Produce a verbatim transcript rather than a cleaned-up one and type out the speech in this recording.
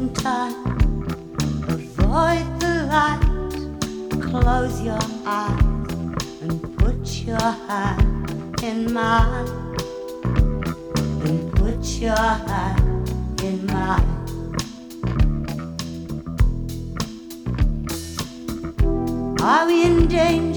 in time. Avoid the light, close your eyes, and put your hand in mine. And put your hand in mine. Are we in danger?